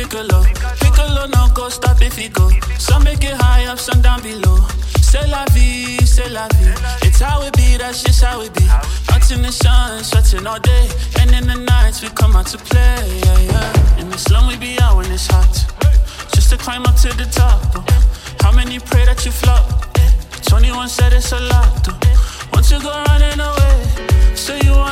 Piccolo, no go stop if you go. Some make it high up, some down below. C'est la vie, c'est la vie. It's how it be, that's just how it be. Out in the sun, sweating all day. And in the nights we come out to play, yeah, yeah. In the slum we be out when it's hot. Just to climb up to the top, how many pray that you flop? 21 said it's a lot, Once you go running away, so you want